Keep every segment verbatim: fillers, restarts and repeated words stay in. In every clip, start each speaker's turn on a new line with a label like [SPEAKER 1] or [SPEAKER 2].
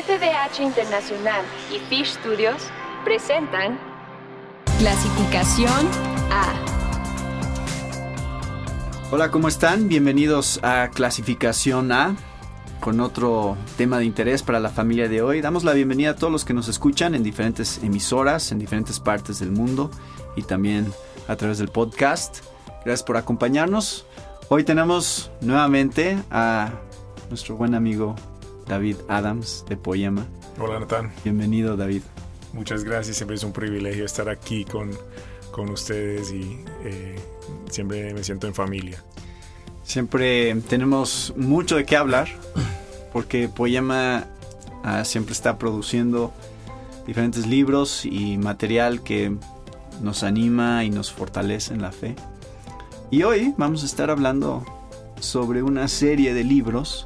[SPEAKER 1] F D H Internacional y Fish Studios presentan Clasificación A.
[SPEAKER 2] Hola, ¿cómo están? Bienvenidos a Clasificación A, con otro tema de interés para la familia de hoy. Damos la bienvenida a todos los que nos escuchan en diferentes emisoras, en diferentes partes del mundo y también a través del podcast. Gracias por acompañarnos. Hoy tenemos nuevamente a nuestro buen amigo David Adams de Poema.
[SPEAKER 3] Hola, Natán.
[SPEAKER 2] Bienvenido, David.
[SPEAKER 3] Muchas gracias. Siempre es un privilegio estar aquí con, con ustedes y eh, siempre me siento en familia.
[SPEAKER 2] Siempre tenemos mucho de qué hablar porque Poema uh, siempre está produciendo diferentes libros y material que nos anima y nos fortalece en la fe. Y hoy vamos a estar hablando sobre una serie de libros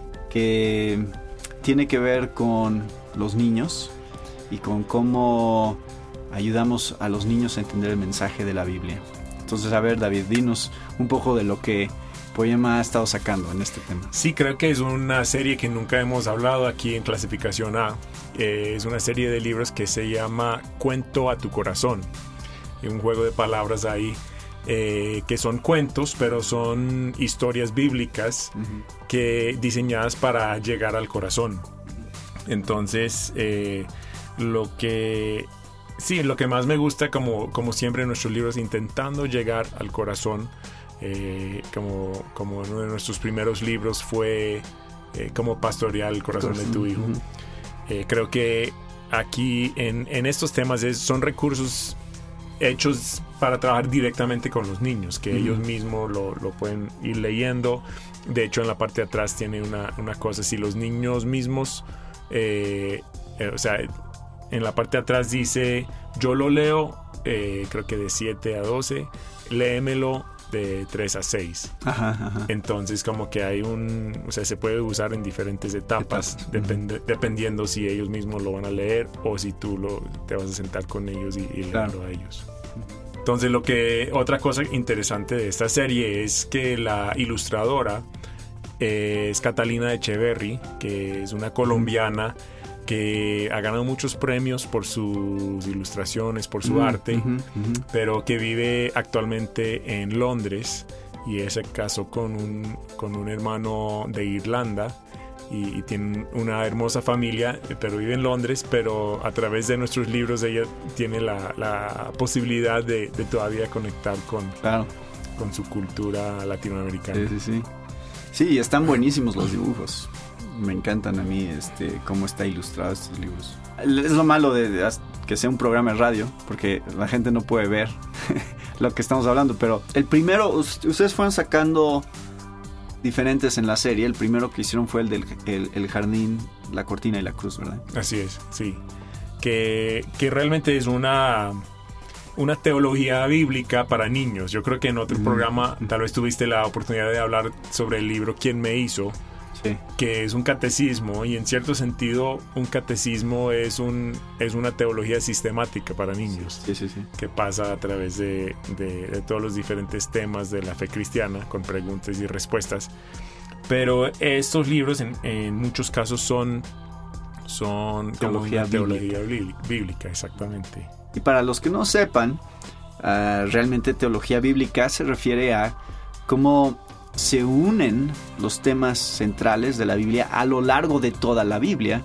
[SPEAKER 2] que tiene que ver con los niños y con cómo ayudamos a los niños a entender el mensaje de la Biblia. Entonces, a ver, David, dinos un poco de lo que Poema ha estado sacando en este tema.
[SPEAKER 3] Sí, creo que es una serie que nunca hemos hablado aquí en Clasificación A. Eh, es una serie de libros que se llama Cuento a tu corazón. Hay un juego de palabras ahí. Eh, que son cuentos, pero son historias bíblicas uh-huh. que diseñadas para llegar al corazón. Entonces, eh, lo que sí, lo que más me gusta, como, como siempre en nuestros libros, intentando llegar al corazón, eh, como, como uno de nuestros primeros libros fue eh, Cómo pastorear el corazón de tu hijo. Uh-huh. Eh, creo que aquí en, en estos temas es, son recursos hechos para trabajar directamente con los niños, que uh-huh. ellos mismos lo, lo pueden ir leyendo. De hecho, en la parte de atrás tiene una, una cosa, si los niños mismos, eh, eh, o sea, en la parte de atrás dice, yo lo leo, eh, creo que de siete a doce, léemelo de tres a seis. Ajá, ajá. Entonces, como que hay un, o sea, se puede usar en diferentes etapas, etapas. Depende, uh-huh. dependiendo si ellos mismos lo van a leer o si tú lo, te vas a sentar con ellos y, y claro. leerlo a ellos. Entonces, lo que otra cosa interesante de esta serie es que la ilustradora eh, es Catalina Echeverry, que es una colombiana que ha ganado muchos premios por sus ilustraciones, por su uh-huh, arte, uh-huh, uh-huh. pero que vive actualmente en Londres y se casó con un, con un hermano de Irlanda y, y tiene una hermosa familia, pero vive en Londres, pero a través de nuestros libros ella tiene la, la posibilidad de, de todavía conectar con, claro. con su cultura latinoamericana.
[SPEAKER 2] Sí, sí, sí. Sí, están buenísimos los dibujos. Me encantan a mí este, cómo está ilustrado estos libros. Es lo malo de, de que sea un programa de radio, porque la gente no puede ver lo que estamos hablando. Pero el primero, ustedes fueron sacando diferentes en la serie. El primero que hicieron fue el del el, el jardín, la cortina y la cruz, ¿verdad?
[SPEAKER 3] Así es, sí. Que, que realmente es una, una teología bíblica para niños. Yo creo que en otro mm. programa tal vez tuviste la oportunidad de hablar sobre el libro ¿Quién me hizo? Sí. Que es un catecismo, y en cierto sentido un catecismo es un es una teología sistemática para niños,
[SPEAKER 2] sí, sí, sí.
[SPEAKER 3] que pasa a través de, de, de todos los diferentes temas de la fe cristiana con preguntas y respuestas. Pero estos libros en, en muchos casos son son
[SPEAKER 2] teología,
[SPEAKER 3] como una teología bíblica. bíblica, exactamente.
[SPEAKER 2] Y para los que no sepan, uh, realmente teología bíblica se refiere a cómo se unen los temas centrales de la Biblia a lo largo de toda la Biblia,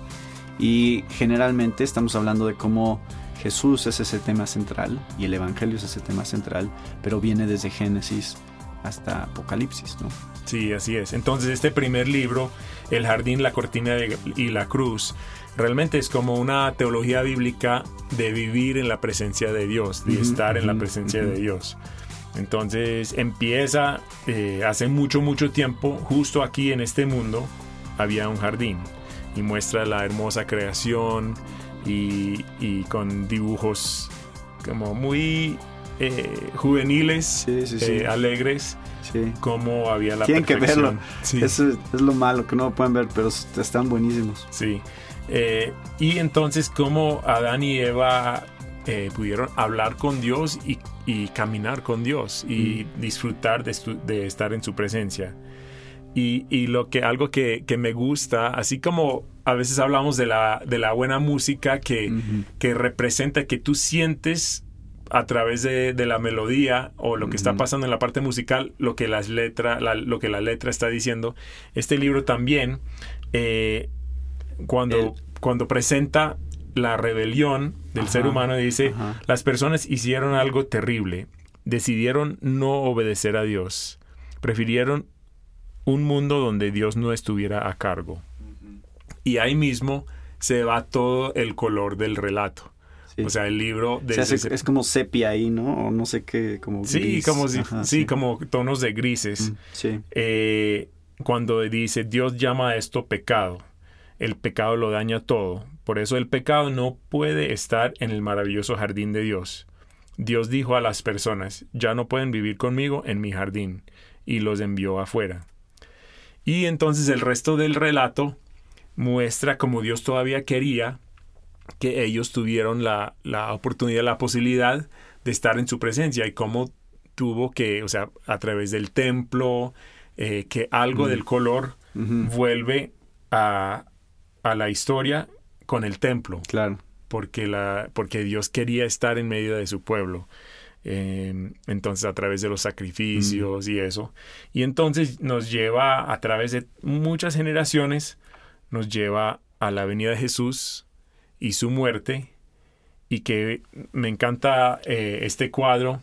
[SPEAKER 2] y generalmente estamos hablando de cómo Jesús es ese tema central y el Evangelio es ese tema central, pero viene desde Génesis hasta Apocalipsis, ¿no?
[SPEAKER 3] Sí, así es. Entonces este primer libro, El jardín, la cortina y la cruz, realmente es como una teología bíblica de vivir en la presencia de Dios, de uh-huh, estar uh-huh, en la presencia uh-huh. de Dios. Entonces empieza eh, hace mucho, mucho tiempo, justo aquí en este mundo había un jardín, y muestra la hermosa creación y, y con dibujos como muy eh, juveniles, sí, sí, sí. Eh, alegres, sí. Como había la
[SPEAKER 2] Tienen
[SPEAKER 3] perfección.
[SPEAKER 2] Que verlo, sí. Eso es lo malo, que no lo pueden ver, pero están buenísimos.
[SPEAKER 3] Sí, eh, y entonces como Adán y Eva eh, pudieron hablar con Dios y, y caminar con Dios y mm. disfrutar de, de estar en su presencia. Y, y lo que, algo que, que me gusta, así como a veces hablamos de la, de la buena música que, uh-huh. que representa, que tú sientes a través de, de la melodía o lo que uh-huh. está pasando en la parte musical, lo que, las letra, la, lo que la letra está diciendo. Este libro también, eh, cuando, El... cuando presenta la rebelión del ajá, ser humano, dice, ajá. las personas hicieron algo terrible, decidieron no obedecer a Dios, prefirieron un mundo donde Dios no estuviera a cargo. Uh-huh. Y ahí mismo se va todo el color del relato. Sí. O sea, el libro...
[SPEAKER 2] De o sea, es, es como sepia ahí, ¿no? O no sé qué, como gris.
[SPEAKER 3] Sí, como, si, Ajá, sí, sí. como tonos de grises.
[SPEAKER 2] Mm, sí.
[SPEAKER 3] Eh, cuando dice, Dios llama a esto pecado. El pecado lo daña todo. Por eso el pecado no puede estar en el maravilloso jardín de Dios. Dios dijo a las personas, ya no pueden vivir conmigo en mi jardín. Y los envió afuera. Y entonces el resto del relato muestra cómo Dios todavía quería que ellos tuvieron la, la oportunidad, la posibilidad de estar en su presencia y cómo tuvo que, o sea, a través del templo, eh, que algo uh-huh. del color uh-huh. vuelve a, a la historia con el templo.
[SPEAKER 2] Claro.
[SPEAKER 3] Porque, la, porque Dios quería estar en medio de su pueblo. Eh, entonces a través de los sacrificios mm. y eso y entonces nos lleva a través de muchas generaciones, nos lleva a la venida de Jesús y su muerte, y que me encanta eh, este cuadro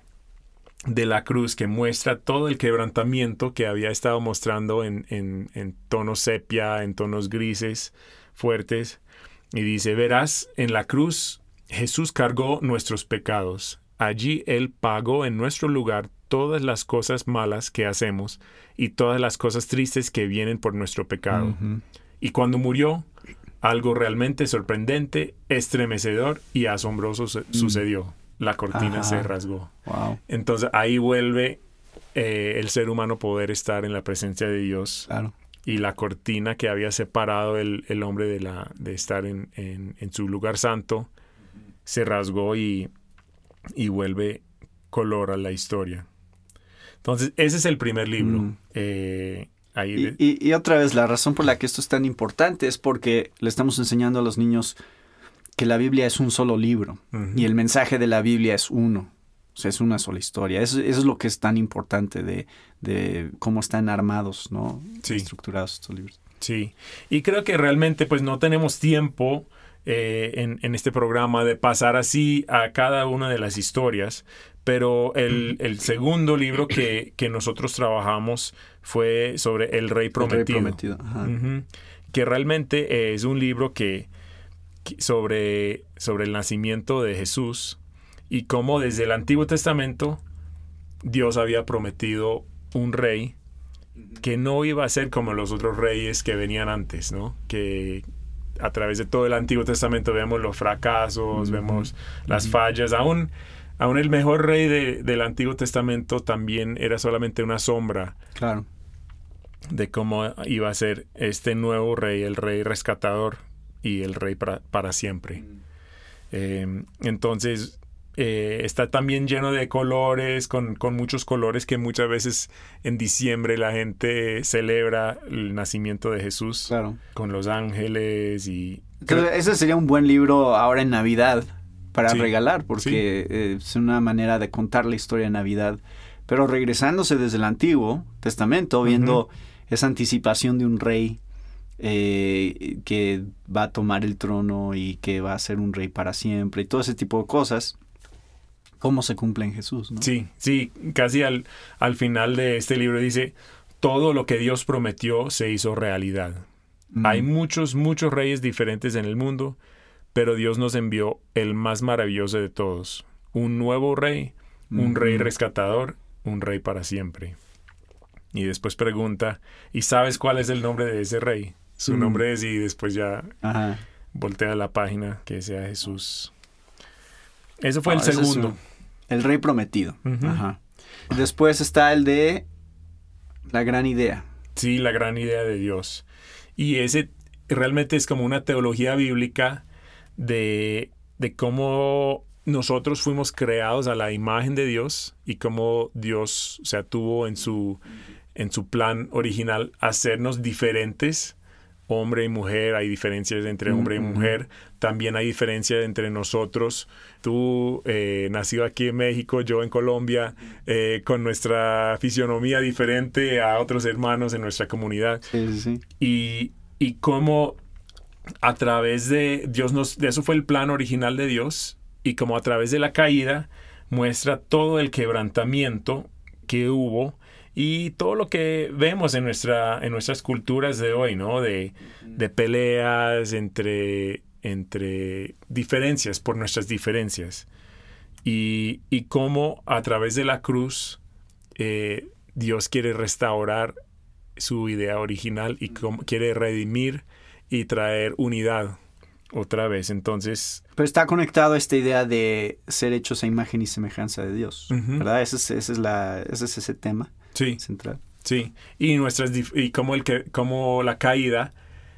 [SPEAKER 3] de la cruz que muestra todo el quebrantamiento que había estado mostrando en, en, en tonos sepia, en tonos grises fuertes, y dice, verás, en la cruz Jesús cargó nuestros pecados. Allí Él pagó en nuestro lugar todas las cosas malas que hacemos y todas las cosas tristes que vienen por nuestro pecado. Uh-huh. Y cuando murió, algo realmente sorprendente, estremecedor y asombroso su- mm. sucedió. La cortina Ajá. se rasgó.
[SPEAKER 2] Wow.
[SPEAKER 3] Entonces ahí vuelve eh, el ser humano poder estar en la presencia de Dios.
[SPEAKER 2] Claro.
[SPEAKER 3] Y la cortina que había separado el, el hombre de, la, de estar en, en, en su lugar santo se rasgó y... y vuelve color a la historia. Entonces, ese es el primer libro. Mm. Eh, ahí
[SPEAKER 2] y,
[SPEAKER 3] de...
[SPEAKER 2] y, y otra vez, la razón por la que esto es tan importante es porque le estamos enseñando a los niños que la Biblia es un solo libro. Uh-huh. Y el mensaje de la Biblia es uno. O sea, es una sola historia. Eso, eso es lo que es tan importante de, de cómo están armados, ¿no?
[SPEAKER 3] Sí.
[SPEAKER 2] Estructurados estos libros.
[SPEAKER 3] Sí. Y creo que realmente, pues, no tenemos tiempo... Eh, en, en este programa de pasar así a cada una de las historias, pero el, el segundo libro que, que nosotros trabajamos fue sobre El Rey Prometido,
[SPEAKER 2] el Rey Prometido. Ajá.
[SPEAKER 3] Uh-huh. Que realmente es un libro que, que sobre, sobre el nacimiento de Jesús y cómo desde el Antiguo Testamento Dios había prometido un rey que no iba a ser como los otros reyes que venían antes, ¿no? Que a través de todo el Antiguo Testamento vemos los fracasos, uh-huh. vemos las uh-huh. fallas. Aún, aún el mejor rey de, del Antiguo Testamento también era solamente una sombra
[SPEAKER 2] claro.
[SPEAKER 3] de cómo iba a ser este nuevo rey, el rey rescatador y el rey para, para siempre. Uh-huh. Eh, entonces... Eh, está también lleno de colores, con, con muchos colores que muchas veces en diciembre la gente celebra el nacimiento de Jesús.
[SPEAKER 2] Claro. Con
[SPEAKER 3] los ángeles y...
[SPEAKER 2] Entonces, ese sería un buen libro ahora en Navidad para sí. regalar, porque sí. eh, es una manera de contar la historia de Navidad. Pero regresándose desde el Antiguo Testamento, viendo uh-huh. esa anticipación de un rey eh, que va a tomar el trono y que va a ser un rey para siempre y todo ese tipo de cosas... ¿Cómo se cumple en Jesús, no?
[SPEAKER 3] Sí, sí, casi al, al final de este libro dice, todo lo que Dios prometió se hizo realidad. Mm. Hay muchos, muchos reyes diferentes en el mundo, pero Dios nos envió el más maravilloso de todos. Un nuevo rey, un mm. rey rescatador, un rey para siempre. Y después pregunta, ¿y sabes cuál es el nombre de ese rey? Su mm. nombre es, y después ya Ajá. voltea la página, que sea Jesús. Eso fue oh, el segundo.
[SPEAKER 2] El Rey Prometido.
[SPEAKER 3] Uh-huh.
[SPEAKER 2] Ajá. Después está el de La Gran Idea.
[SPEAKER 3] Sí, La Gran Idea de Dios. Y ese realmente es como una teología bíblica de, de cómo nosotros fuimos creados a la imagen de Dios y cómo Dios, o sea, tuvo en su, en su plan original hacernos diferentes, hombre y mujer. Hay diferencias entre hombre y mujer. También hay diferencias entre nosotros. Tú, eh, nacido aquí en México, yo en Colombia, eh, con nuestra fisionomía diferente a otros hermanos en nuestra comunidad.
[SPEAKER 2] Sí, sí, sí.
[SPEAKER 3] Y, y cómo a través de Dios nos, de eso fue el plan original de Dios, y como a través de la caída muestra todo el quebrantamiento que hubo y todo lo que vemos en nuestra en nuestras culturas de hoy, ¿no? De, de peleas entre, entre diferencias por nuestras diferencias. Y, y cómo a través de la cruz eh, Dios quiere restaurar su idea original y cómo quiere redimir y traer unidad otra vez. Entonces...
[SPEAKER 2] Pero está conectado a esta idea de ser hechos a imagen y semejanza de Dios, uh-huh. ¿verdad? Ese es, ese es, la, ese, es ese tema
[SPEAKER 3] sí.
[SPEAKER 2] central.
[SPEAKER 3] Sí, y, nuestras, y como, el que, como la caída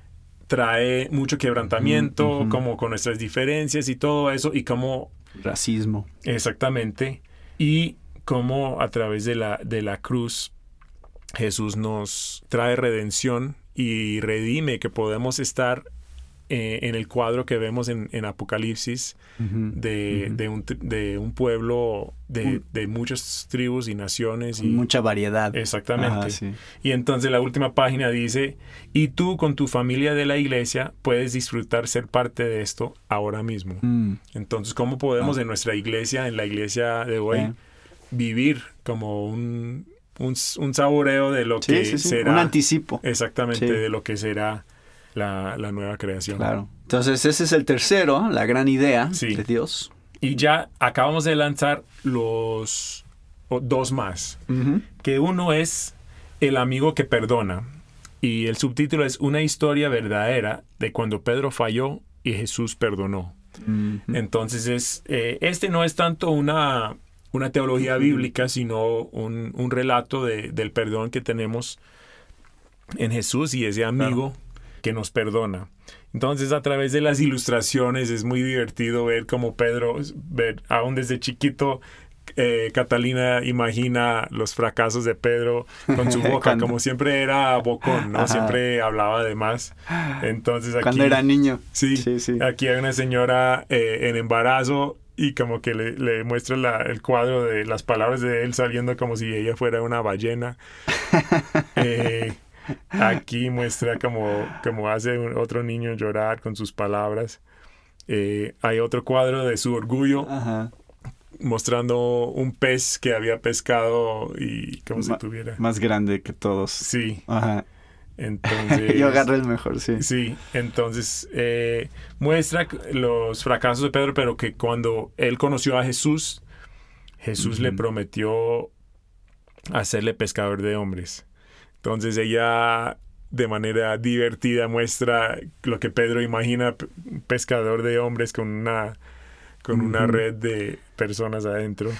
[SPEAKER 3] trae mucho quebrantamiento, uh-huh. como con nuestras diferencias y todo eso, y como...
[SPEAKER 2] Racismo.
[SPEAKER 3] Exactamente. Y como a través de la, de la cruz Jesús nos trae redención y redime, que podemos estar eh, en el cuadro que vemos en, en Apocalipsis uh-huh, de, uh-huh. de, un, de un pueblo de, de muchas tribus y naciones. Y
[SPEAKER 2] mucha variedad.
[SPEAKER 3] Exactamente.
[SPEAKER 2] Ajá, sí.
[SPEAKER 3] Y entonces la última página dice, y tú con tu familia de la iglesia puedes disfrutar ser parte de esto ahora mismo. Mm. Entonces, ¿cómo podemos ah. en nuestra iglesia, en la iglesia de hoy, eh. vivir como un... Un, un saboreo de lo
[SPEAKER 2] sí,
[SPEAKER 3] que
[SPEAKER 2] sí, sí.
[SPEAKER 3] será.
[SPEAKER 2] Un anticipo.
[SPEAKER 3] Exactamente,
[SPEAKER 2] sí.
[SPEAKER 3] de lo que será la, la nueva creación.
[SPEAKER 2] Claro. Entonces, ese es el tercero, la gran idea
[SPEAKER 3] sí.
[SPEAKER 2] de Dios.
[SPEAKER 3] Y ya acabamos de lanzar los oh, dos más. Uh-huh. Que uno es El amigo que perdona. Y el subtítulo es Una historia verdadera de cuando Pedro falló y Jesús perdonó. Uh-huh. Entonces, es eh, este no es tanto una... una teología bíblica, sino un, un relato de, del perdón que tenemos en Jesús y ese amigo claro. que nos perdona. Entonces, a través de las ilustraciones es muy divertido ver cómo Pedro, ver, aún desde chiquito, eh, Catalina imagina los fracasos de Pedro con su boca, cuando... como siempre era bocón, ¿no? Ajá. Siempre hablaba de más. Entonces, aquí,
[SPEAKER 2] cuando era niño.
[SPEAKER 3] Sí,
[SPEAKER 2] sí, sí.
[SPEAKER 3] Aquí hay una señora eh, en embarazo y como que le, le muestra la, el cuadro de las palabras de él saliendo como si ella fuera una ballena. eh, aquí muestra como, como hace un, otro niño llorar con sus palabras. Eh, hay otro cuadro de su orgullo. Ajá. Mostrando un pez que había pescado y como Ma- si tuviera...
[SPEAKER 2] Más grande que todos.
[SPEAKER 3] Sí.
[SPEAKER 2] Ajá.
[SPEAKER 3] Entonces,
[SPEAKER 2] yo agarré el mejor, sí.
[SPEAKER 3] Sí, entonces eh, muestra los fracasos de Pedro, pero que cuando él conoció a Jesús, Jesús uh-huh. le prometió hacerle pescador de hombres. Entonces ella, de manera divertida, muestra lo que Pedro imagina, pescador de hombres con una, con uh-huh. una red de personas adentro.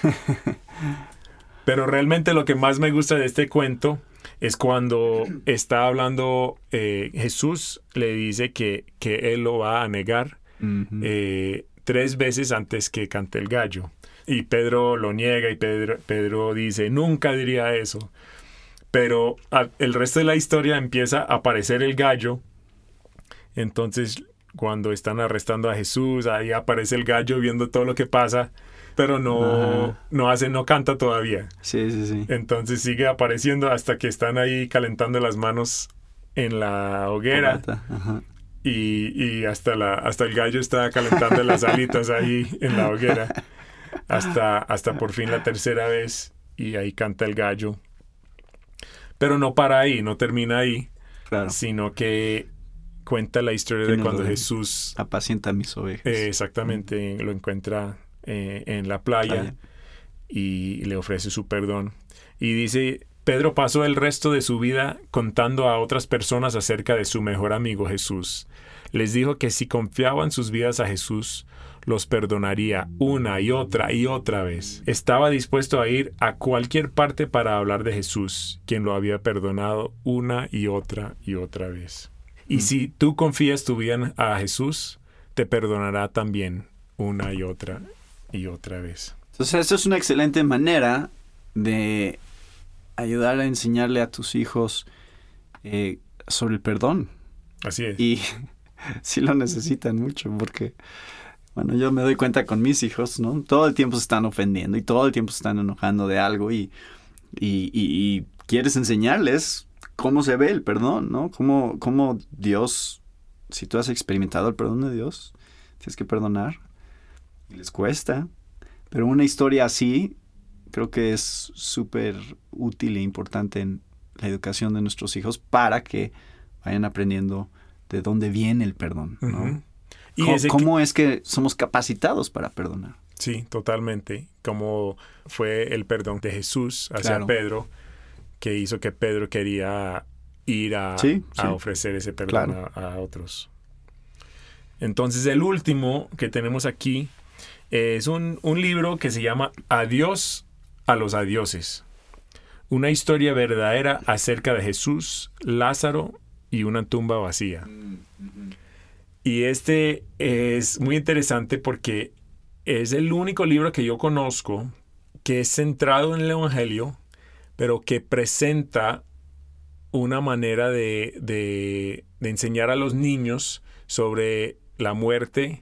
[SPEAKER 3] Pero realmente lo que más me gusta de este cuento es cuando está hablando eh, Jesús, le dice que, que él lo va a negar uh-huh. eh, tres veces antes que cante el gallo. Y Pedro lo niega y Pedro, Pedro dice, nunca diría eso. Pero a, el resto de la historia empieza a aparecer el gallo. Entonces, cuando están arrestando a Jesús, ahí aparece el gallo viendo todo lo que pasa. Pero no, no hace, no canta todavía.
[SPEAKER 2] Sí, sí, sí.
[SPEAKER 3] Entonces sigue apareciendo hasta que están ahí calentando las manos en la hoguera.
[SPEAKER 2] Ajá.
[SPEAKER 3] Y, y hasta, la, hasta el gallo está calentando las alitas ahí en la hoguera. Hasta, hasta por fin la tercera vez. Y ahí canta el gallo. Pero no para ahí, no termina ahí.
[SPEAKER 2] Claro.
[SPEAKER 3] Sino que cuenta la historia de cuando Jesús...
[SPEAKER 2] apacienta mis ovejas.
[SPEAKER 3] Eh, exactamente, mm. lo encuentra... Eh, en la playa y le ofrece su perdón. Y dice, Pedro pasó el resto de su vida contando a otras personas acerca de su mejor amigo Jesús. Les dijo que si confiaban sus vidas a Jesús, los perdonaría una y otra y otra vez. Estaba dispuesto a ir a cualquier parte para hablar de Jesús, quien lo había perdonado una y otra y otra vez. Y mm. si tú confías tu vida a Jesús, te perdonará también una y otra y otra vez.
[SPEAKER 2] Entonces, esto es una excelente manera de ayudar a enseñarle a tus hijos eh, sobre el perdón.
[SPEAKER 3] Así es.
[SPEAKER 2] Y sí lo necesitan mucho porque, bueno, yo me doy cuenta con mis hijos, ¿no? Todo el tiempo se están ofendiendo y todo el tiempo se están enojando de algo y, y, y, y quieres enseñarles cómo se ve el perdón, ¿no? Cómo, cómo Dios, si tú has experimentado el perdón de Dios, tienes que perdonar. Y les cuesta. Pero una historia así creo que es súper útil e importante en la educación de nuestros hijos para que vayan aprendiendo de dónde viene el perdón, ¿no?
[SPEAKER 3] Uh-huh. ¿Y
[SPEAKER 2] ¿Cómo,
[SPEAKER 3] ese
[SPEAKER 2] cómo
[SPEAKER 3] que...
[SPEAKER 2] es que somos capacitados para perdonar?
[SPEAKER 3] Sí, totalmente. Como fue el perdón de Jesús hacia
[SPEAKER 2] Claro.
[SPEAKER 3] Pedro, que hizo que Pedro quería ir a,
[SPEAKER 2] Sí,
[SPEAKER 3] a
[SPEAKER 2] sí.
[SPEAKER 3] ofrecer ese perdón
[SPEAKER 2] Claro.
[SPEAKER 3] a, a otros. Entonces, el último que tenemos aquí es un, un libro que se llama Adiós a los adioses. Una historia verdadera acerca de Jesús, Lázaro y una tumba vacía. Y este es muy interesante porque es el único libro que yo conozco que es centrado en el Evangelio, pero que presenta una manera de, de, de enseñar a los niños sobre la muerte,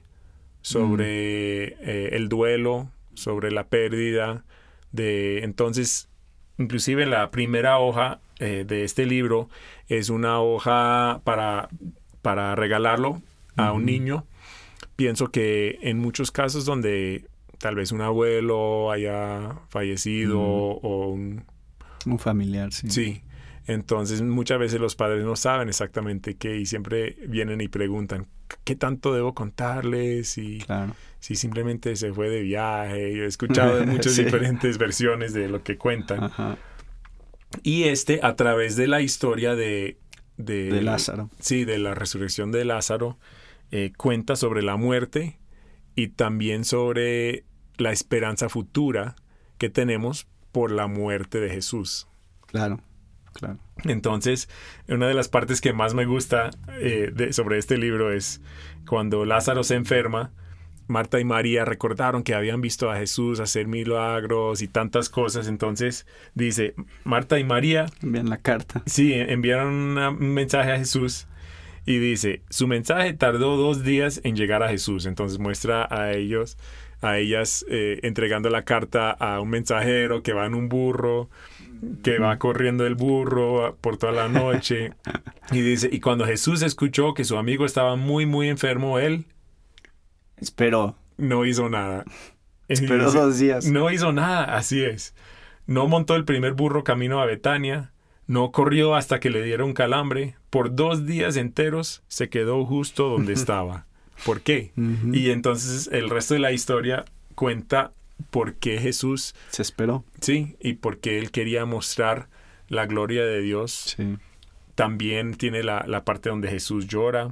[SPEAKER 3] sobre mm. eh, el duelo, sobre la pérdida. De, entonces, inclusive la primera hoja eh, de este libro es una hoja para, para regalarlo a un niño. Pienso que en muchos casos donde tal vez un abuelo haya fallecido uh-huh. o un...
[SPEAKER 2] Un familiar, sí.
[SPEAKER 3] Sí. Entonces muchas veces los padres no saben exactamente qué y siempre vienen y preguntan ¿qué tanto debo contarles? Y
[SPEAKER 2] claro.
[SPEAKER 3] si simplemente se fue de viaje. Yo he escuchado de muchas sí. diferentes versiones de lo que cuentan.
[SPEAKER 2] Ajá.
[SPEAKER 3] Y este a través de la historia de... De,
[SPEAKER 2] de Lázaro.
[SPEAKER 3] Sí, de la resurrección de Lázaro. Eh, cuenta sobre la muerte y también sobre la esperanza futura que tenemos por la muerte de Jesús.
[SPEAKER 2] Claro, claro.
[SPEAKER 3] Entonces, una de las partes que más me gusta eh, de, sobre este libro es cuando Lázaro se enferma, Marta y María recordaron que habían visto a Jesús hacer milagros y tantas cosas. Entonces, dice, Marta y María...
[SPEAKER 2] Envían la carta.
[SPEAKER 3] Sí, enviaron una, un mensaje a Jesús. Y dice, su mensaje tardó dos días en llegar a Jesús. Entonces muestra a ellos, a ellas eh, entregando la carta a un mensajero que va en un burro, que va corriendo el burro por toda la noche. Y dice, y cuando Jesús escuchó que su amigo estaba muy, muy enfermo, él...
[SPEAKER 2] Esperó.
[SPEAKER 3] No hizo nada.
[SPEAKER 2] Esperó
[SPEAKER 3] dice,
[SPEAKER 2] dos días.
[SPEAKER 3] No hizo nada, así es. No montó el primer burro camino a Betania. No corrió hasta que le dieron calambre. Por dos días enteros se quedó justo donde estaba. ¿Por qué? Uh-huh. Y entonces el resto de la historia cuenta por qué Jesús...
[SPEAKER 2] Se esperó.
[SPEAKER 3] Sí, y por qué él quería mostrar la gloria de Dios.
[SPEAKER 2] Sí.
[SPEAKER 3] También tiene la, la parte donde Jesús llora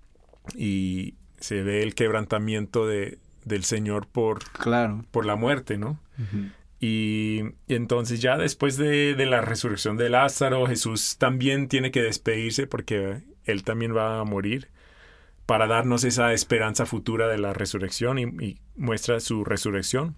[SPEAKER 3] y se ve el quebrantamiento de, del Señor por,
[SPEAKER 2] claro.
[SPEAKER 3] por la muerte, ¿no?
[SPEAKER 2] Uh-huh.
[SPEAKER 3] Y, y entonces ya después de, de la resurrección de Lázaro, Jesús también tiene que despedirse porque él también va a morir para darnos esa esperanza futura de la resurrección y, y muestra su resurrección.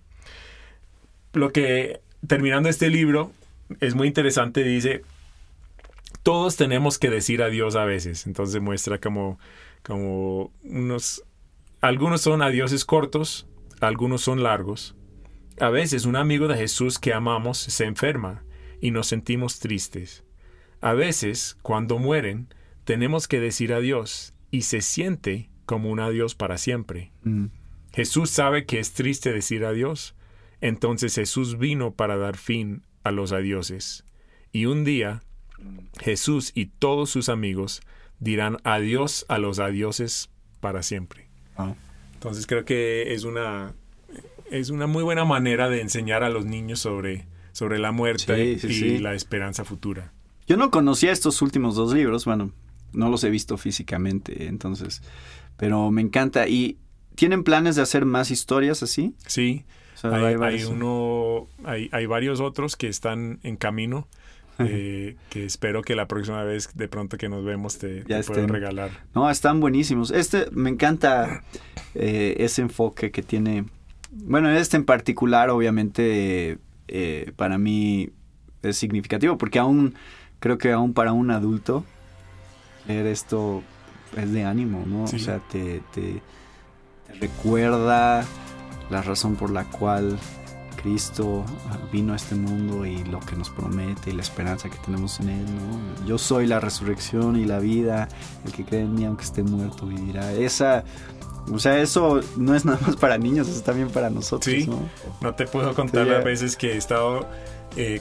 [SPEAKER 3] Lo que, terminando este libro, es muy interesante, dice, todos tenemos que decir adiós a veces. Entonces muestra como, como unos, algunos son adioses cortos, algunos son largos. A veces un amigo de Jesús que amamos se enferma y nos sentimos tristes. A veces, cuando mueren, tenemos que decir adiós y se siente como un adiós para siempre. Mm. Jesús sabe que es triste decir adiós, entonces Jesús vino para dar fin a los adioses. Y un día, Jesús y todos sus amigos dirán adiós a los adioses para siempre. Oh. Entonces creo que es una... Es una muy buena manera de enseñar a los niños sobre, sobre la muerte sí, sí, y sí. la esperanza futura.
[SPEAKER 2] Yo no conocía estos últimos dos libros, bueno, no los he visto físicamente, entonces, pero me encanta. ¿Y tienen planes de hacer más historias así?
[SPEAKER 3] Sí, o sea, hay, hay, hay, uno, hay, hay varios otros que están en camino, eh, que espero que la próxima vez de pronto que nos vemos te, te puedo regalar.
[SPEAKER 2] No, están buenísimos. Este, me encanta eh, ese enfoque que tiene Bueno, este en particular, obviamente, eh, para mí es significativo, porque aún, creo que aún para un adulto, leer esto es de ánimo, ¿no? Sí. O sea, te, te, te recuerda la razón por la cual Cristo vino a este mundo y lo que nos promete y la esperanza que tenemos en Él, ¿no? Yo soy la resurrección y la vida, el que cree en mí aunque esté muerto vivirá. Esa, o sea, eso no es nada más para niños, es también para nosotros,
[SPEAKER 3] sí,
[SPEAKER 2] ¿no?
[SPEAKER 3] No te puedo contar sí, las veces que he estado eh,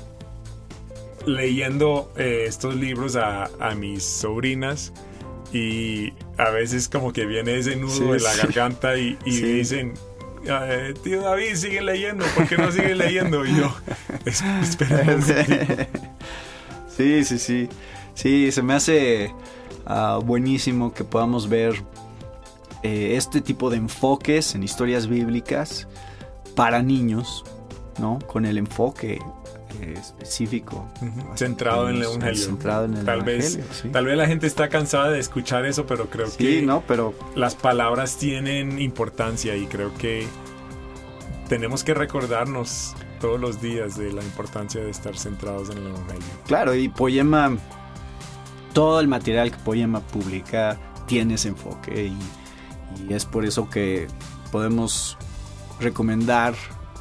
[SPEAKER 3] leyendo eh, estos libros a, a mis sobrinas y a veces como que viene ese nudo sí, en la sí. garganta y, y sí. dicen... Eh, tío David, sigue leyendo, ¿por qué no sigue leyendo? Y yo, espera un momentito.
[SPEAKER 2] Sí, sí, sí. Sí, se me hace uh, buenísimo que podamos ver eh, este tipo de enfoques en historias bíblicas para niños, ¿no? Con el enfoque eh, específico.
[SPEAKER 3] Uh-huh. Centrado en el Evangelio.
[SPEAKER 2] Centrado en el
[SPEAKER 3] tal
[SPEAKER 2] Evangelio,
[SPEAKER 3] vez,
[SPEAKER 2] sí.
[SPEAKER 3] Tal vez la gente está cansada de escuchar eso, pero creo
[SPEAKER 2] sí,
[SPEAKER 3] que
[SPEAKER 2] no, pero...
[SPEAKER 3] las palabras tienen importancia y creo que tenemos que recordarnos todos los días de la importancia de estar centrados en el Evangelio.
[SPEAKER 2] Claro, y Poema, todo el material que Poema publica tiene ese enfoque y, y es por eso que podemos recomendar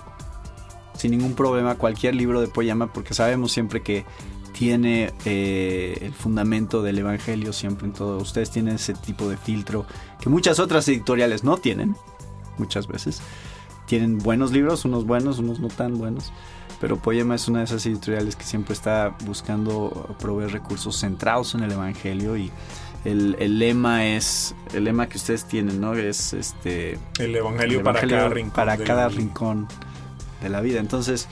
[SPEAKER 2] sin ningún problema cualquier libro de Poema, porque sabemos siempre que tiene eh, el fundamento del Evangelio siempre en todo. Ustedes tienen ese tipo de filtro que muchas otras editoriales no tienen, muchas veces. Tienen buenos libros, unos buenos, unos no tan buenos, pero Poema es una de esas editoriales que siempre está buscando proveer recursos centrados en el Evangelio y el, el lema es, el lema que ustedes tienen, ¿no? Es este...
[SPEAKER 3] El Evangelio, el evangelio para cada rincón.
[SPEAKER 2] Para cada rincón de la vida. Entonces,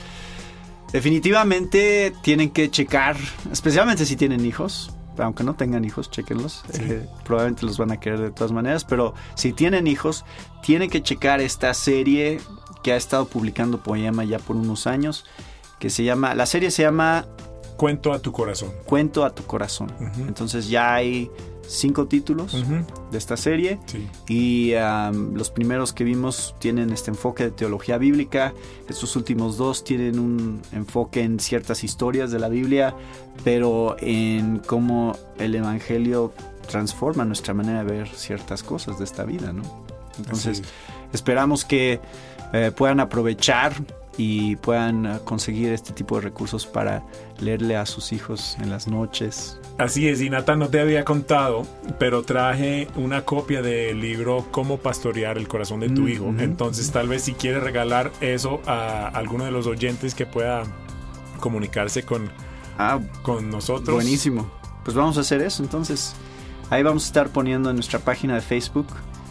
[SPEAKER 2] definitivamente tienen que checar, especialmente si tienen hijos, aunque no tengan hijos, chéquenlos. Sí. Eh, probablemente los van a querer de todas maneras, pero si tienen hijos, tienen que checar esta serie que ha estado publicando Poema ya por unos años, que se llama, la serie se llama...
[SPEAKER 3] Cuento a tu corazón.
[SPEAKER 2] Cuento a tu corazón. Uh-huh. Entonces ya hay cinco títulos uh-huh. de esta serie
[SPEAKER 3] sí.
[SPEAKER 2] y um, los primeros que vimos tienen este enfoque de teología bíblica. Estos últimos dos tienen un enfoque en ciertas historias de la Biblia, pero en cómo el Evangelio transforma nuestra manera de ver ciertas cosas de esta vida, ¿no? Entonces esperamos que eh, puedan aprovechar y puedan conseguir este tipo de recursos para leerle a sus hijos en las noches.
[SPEAKER 3] Así es, y Nathan, no te había contado, pero traje una copia del libro Cómo pastorear el corazón de tu mm-hmm. hijo. Entonces, tal vez si quieres regalar eso a alguno de los oyentes que pueda comunicarse con, ah, con nosotros.
[SPEAKER 2] Buenísimo. Pues vamos a hacer eso. Entonces, ahí vamos a estar poniendo en nuestra página de Facebook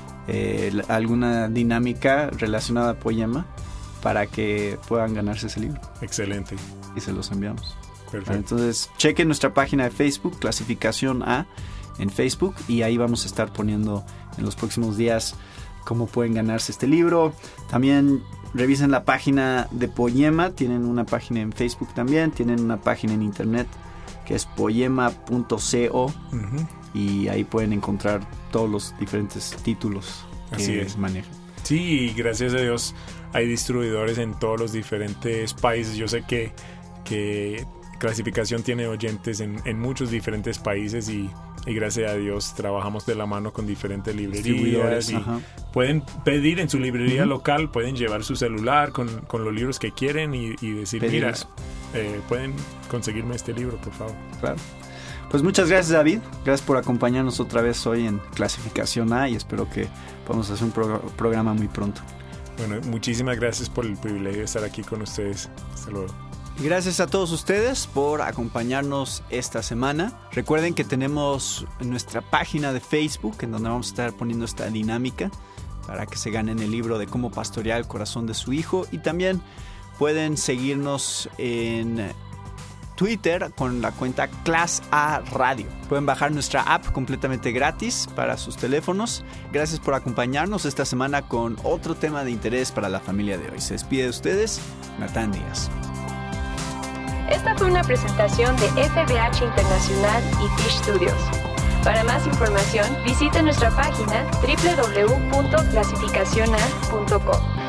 [SPEAKER 2] eh, alguna dinámica relacionada a Poema para que puedan ganarse ese libro.
[SPEAKER 3] Excelente.
[SPEAKER 2] Y se los enviamos.
[SPEAKER 3] Perfecto.
[SPEAKER 2] Entonces, chequen nuestra página de Facebook, Clasificación A, en Facebook, y ahí vamos a estar poniendo en los próximos días cómo pueden ganarse este libro. También revisen la página de Poema, tienen una página en Facebook también, tienen una página en internet que es poema punto co uh-huh. y ahí pueden encontrar todos los diferentes títulos que
[SPEAKER 3] Así es.
[SPEAKER 2] manejan.
[SPEAKER 3] Sí, y gracias a Dios hay distribuidores en todos los diferentes países. Yo sé que, que Clasificación tiene oyentes en, en muchos diferentes países y, y gracias a Dios trabajamos de la mano con diferentes librerías y ajá. pueden pedir en su librería uh-huh. local, pueden llevar su celular con, con los libros que quieren y, y decir, Pedirles. mira, eh, pueden conseguirme este libro, por favor.
[SPEAKER 2] Claro. Pues muchas gracias, David. Gracias por acompañarnos otra vez hoy en Clasificación A y espero que podamos hacer un pro- programa muy pronto.
[SPEAKER 3] Bueno, muchísimas gracias por el privilegio de estar aquí con ustedes. Hasta luego.
[SPEAKER 2] Y gracias a todos ustedes por acompañarnos esta semana. Recuerden que tenemos nuestra página de Facebook en donde vamos a estar poniendo esta dinámica para que se ganen el libro de Cómo pastorear el corazón de su hijo. Y también pueden seguirnos en Twitter con la cuenta Class A Radio. Pueden bajar nuestra app completamente gratis para sus teléfonos. Gracias por acompañarnos esta semana con otro tema de interés para la familia de hoy. Se despide de ustedes, Nathan Díaz.
[SPEAKER 1] Esta fue una presentación de F B H Internacional y Fish Studios. Para más información, visite nuestra página doble u doble u doble u punto clasificacion a punto com.